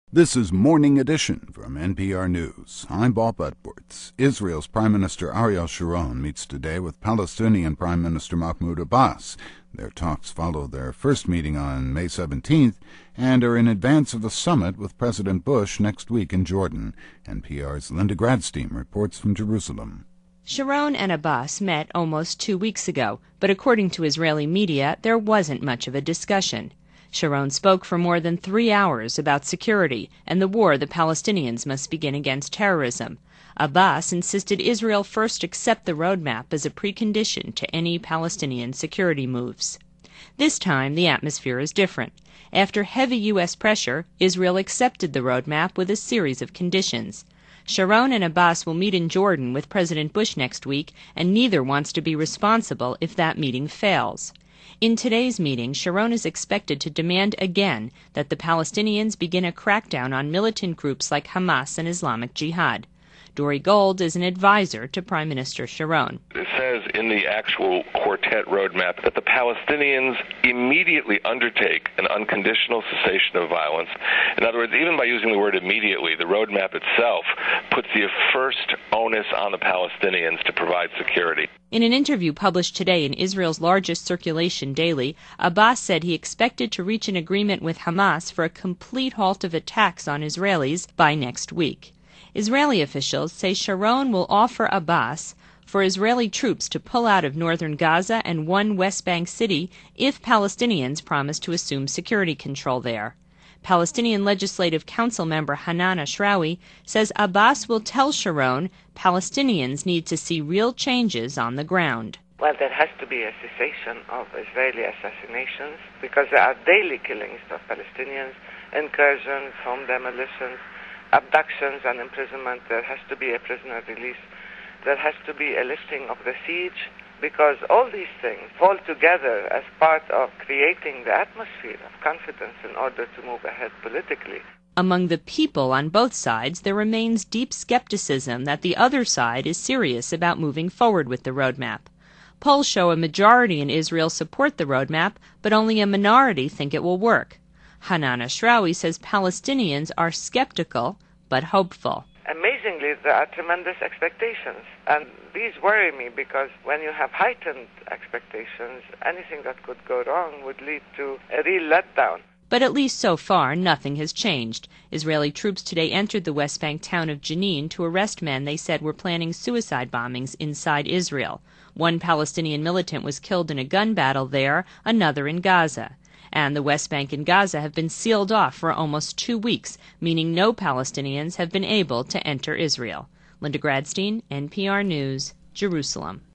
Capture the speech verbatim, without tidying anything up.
This is Morning Edition from N P R News. I'm Bob Edwards. Israel's Prime Minister Ariel Sharon meets today with Palestinian Prime Minister Mahmoud Abbas. Their talks follow their first meeting on May seventeenth and are in advance of the summit with President Bush next week in Jordan. N P R's Linda Gradstein reports from Jerusalem. Sharon and Abbas met almost two weeks ago, but according to Israeli media, there wasn't much of a discussion. Sharon spoke for more than three hours about security and the war the Palestinians must begin against terrorism. Abbas insisted Israel first accept the roadmap as a precondition to any Palestinian security moves. This time, the atmosphere is different. After heavy U S pressure, Israel accepted the roadmap with a series of conditions. Sharon and Abbas will meet in Jordan with President Bush next week, and neither wants to be responsible if that meeting fails. In today's meeting, Sharon is expected to demand again that the Palestinians begin a crackdown on militant groups like Hamas and Islamic Jihad. Dori Gold is an advisor to Prime Minister Sharon. It says in the actual quartet roadmap that the Palestinians immediately undertake an unconditional cessation of violence. In other words, even by using the word immediately, the roadmap itself puts the first onus on the Palestinians to provide security. In an interview published today in Israel's largest circulation daily, Abbas said he expected to reach an agreement with Hamas for a complete halt of attacks on Israelis by next week. Israeli officials say Sharon will offer Abbas for Israeli troops to pull out of northern Gaza and one West Bank city if Palestinians promise to assume security control there. Palestinian Legislative Council member Hanan Ashrawi says Abbas will tell Sharon Palestinians need to see real changes on the ground. Well, there has to be a cessation of Israeli assassinations because there are daily killings of Palestinians, incursions, home demolitions, abductions and imprisonment. There has to be a prisoner release. There has to be a lifting of the siege, because all these things fall together as part of creating the atmosphere of confidence in order to move ahead politically. Among the people on both sides, there remains deep skepticism that the other side is serious about moving forward with the roadmap. Polls show a majority in Israel support the roadmap, but only a minority think it will work. Hanan Ashrawi says Palestinians are skeptical but hopeful. Amazingly, there are tremendous expectations, and these worry me because when you have heightened expectations, anything that could go wrong would lead to a real letdown. But at least so far, nothing has changed. Israeli troops today entered the West Bank town of Jenin to arrest men they said were planning suicide bombings inside Israel. One Palestinian militant was killed in a gun battle there, another in Gaza. And the West Bank and Gaza have been sealed off for almost two weeks, meaning no Palestinians have been able to enter Israel. Linda Gradstein, N P R News, Jerusalem.